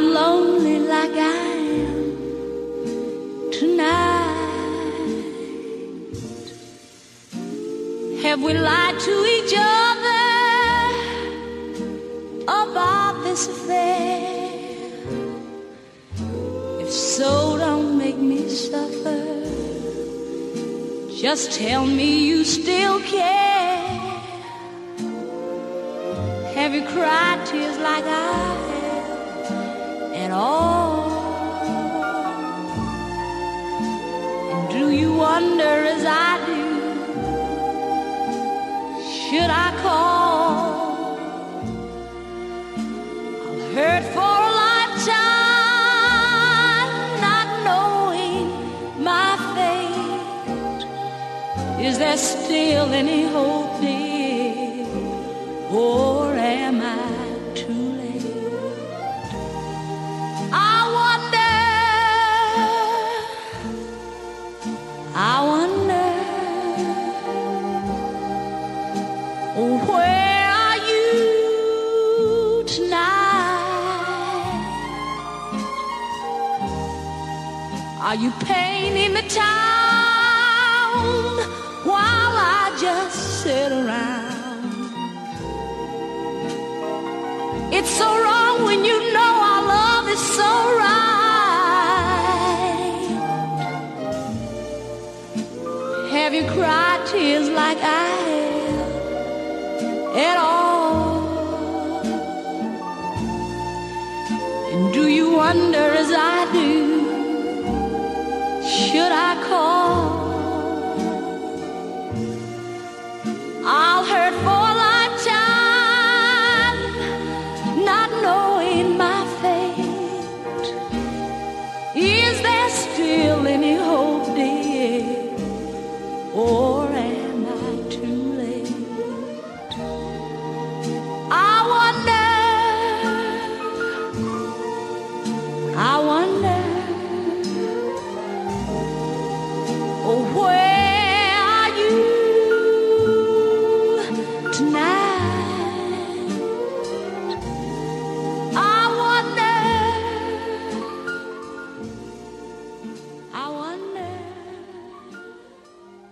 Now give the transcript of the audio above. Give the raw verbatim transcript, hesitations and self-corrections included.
lonely like I am tonight? Have we lied to each other about this affair? If so, don't make me suffer. Just tell me you still care. Have you cried tears like I have at all? And do you wonder as I do, should I call? I'll hurt for a lifetime, not knowing my fate. Is there still any hope, dear? Or am I too late? I wonder, I wonder, where are you tonight? Are you painting the town while I just sit around? It's so wrong when you know our love is so right. Have you cried tears like I have at all? And do you wonder as I do, should I call?